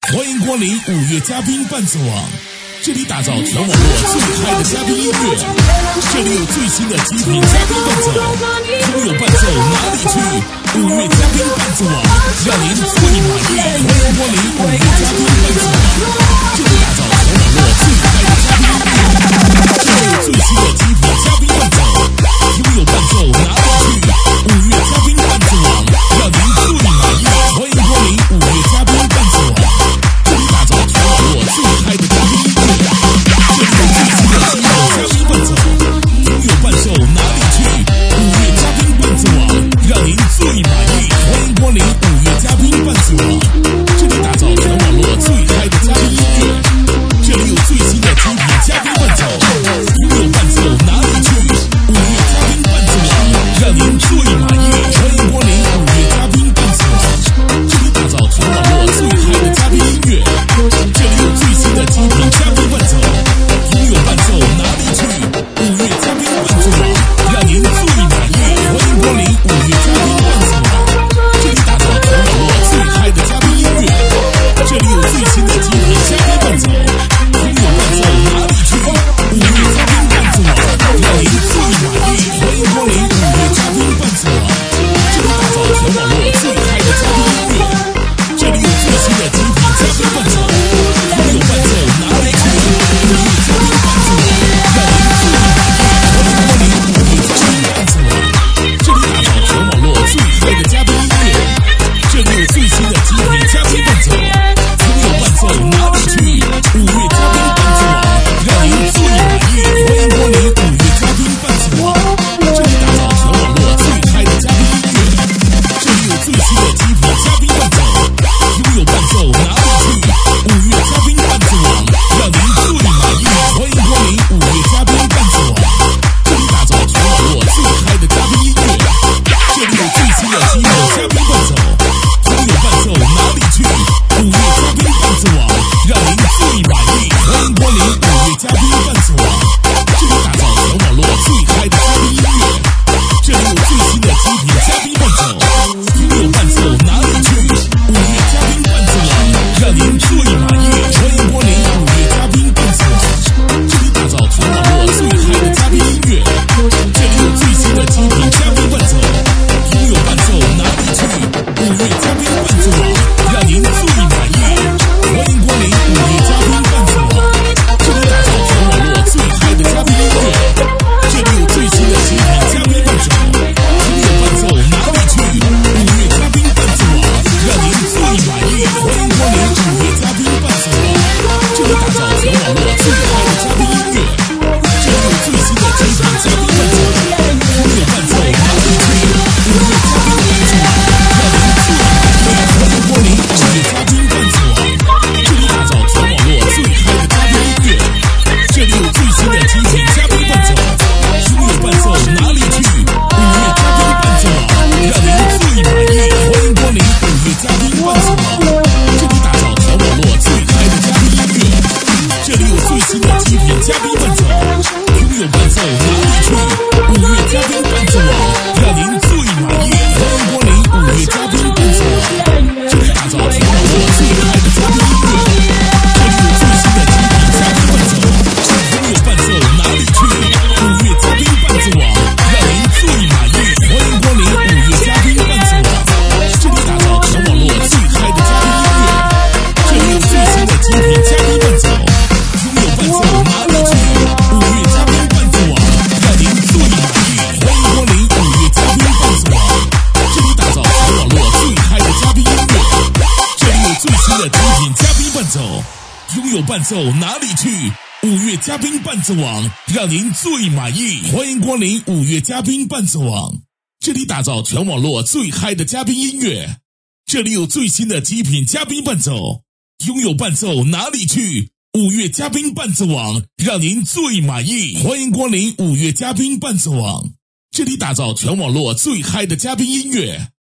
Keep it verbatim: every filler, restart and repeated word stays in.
欢迎光临五月嘉宾伴奏网，这里打造全网络最嗨的嘉宾音乐，这里有最新的极品嘉宾伴奏，拥有伴奏哪里去？五月嘉宾伴奏网，让您最满意。欢迎光临五月嘉宾伴奏网，这里打造全网络最嗨的嘉宾音乐，这里有最新的极品嘉宾伴奏，拥有伴奏哪里去？五月嘉宾伴奏网，让您最满意。欢迎光临五月嘉宾伴奏网，这里打造全网络最嗨的嘉宾音乐，这里有最新的极品嘉宾伴奏，拥有伴奏哪里去？五月嘉宾伴奏网，让您最满意。欢迎光临五月嘉宾伴奏网，这里打造全网络最嗨的嘉宾音乐，这里有最新的极品嘉宾伴奏，拥有伴奏哪里去？五月嘉宾伴奏网，让您最满意。欢迎光临五月嘉宾伴奏网，这里打造全网络最嗨的嘉宾音乐，这里有最新的极品嘉宾伴奏，拥有伴奏哪里去？五月嘉宾伴奏网，让您最满意。欢迎光临五月嘉宾伴奏网，这里打造全网络最嗨的嘉宾音乐，这里有最新的极品嘉宾伴奏，拥有伴奏哪里去？五月嘉宾伴奏网，让您最满意。欢迎光临五月嘉宾伴奏网，这里打造全网络最嗨的嘉宾音乐，这里有最新的极品嘉宾伴奏，拥有伴奏哪里去？五月嘉宾伴奏网，让您最满意。欢迎光临五月嘉宾伴奏网，这里打造全网络最嗨的嘉宾音乐，这里有最新的极品嘉宾伴奏，拥有伴奏哪里去？五月嘉宾伴奏网，让您最满意。欢迎光临五月嘉宾伴奏网，这里打造全网络最嗨的嘉宾音乐，这里有最新的极品嘉宾伴奏，拥有伴奏哪里去？五月嘉宾伴奏网，让您最满意。欢迎光临五月嘉宾伴奏网，这里打造全网络最嗨的嘉宾音乐，这里有最新的极品嘉宾伴奏，拥有伴奏哪里去？五月嘉宾伴奏网，让您最满意。欢迎光临五月嘉宾伴奏网，这里打造全网络最嗨的嘉宾音乐，这里有最新的极品嘉宾伴奏，拥有伴奏哪里去？五月嘉宾伴奏网，让您最满意。欢迎光临五月嘉宾伴奏网，这里打造全网络最嗨的嘉宾音乐，这里有最新的极品嘉宾伴奏，拥有伴奏哪里去？五月嘉宾伴奏网，让您最满意。欢迎光临五月嘉宾伴奏网，这里打造全网络最嗨的嘉宾音乐，这里有最新的极品嘉宾伴奏，拥有伴奏哪里去？五月嘉宾伴奏网，让您最满意。欢迎光临五月嘉宾伴奏网，这里打造全网络最嗨的嘉宾音乐，这里有最新的极品嘉宾伴奏，拥有伴奏哪里去？五月嘉宾伴奏网，让您最满意。欢迎光临五月嘉宾伴奏网，这里打造全网络最嗨的嘉宾音乐，这里有最新的极品嘉宾伴奏，拥有伴奏哪里去？五月嘉宾伴奏网，让您最满意。欢迎光临五月嘉宾伴奏网，这里打造全网络最嗨的嘉宾音乐，这里有最新的极品嘉宾伴奏，拥有伴奏哪里去？五月嘉宾伴奏网，让您最满意。欢迎光临五月嘉宾伴奏网，这里打造全网络最嗨的嘉宾音乐，这里有最新的极品嘉宾伴奏，拥有伴奏哪里去？五月嘉宾伴奏网，让您最满意。欢迎光临五月嘉宾伴奏网，这里打造全网络最嗨的嘉宾音乐，这里有最新的极品嘉宾伴奏，拥有伴奏哪里去？五月嘉宾伴奏网，让您最满意。欢迎光临五月嘉宾伴奏网，这里打造全网络最嗨的嘉宾音乐，这里有最新的极品嘉宾伴奏，拥有伴奏哪里去？五月嘉宾伴奏网，让您最满意。欢迎光临五月嘉宾伴奏网，这里打造全网络最嗨的嘉宾音乐，这里有最新的极品嘉宾伴奏，拥有伴奏哪里去？五月嘉宾伴奏网，让您最满意。欢迎光临五月嘉宾伴奏网，这里打造全网络最嗨的嘉宾音乐，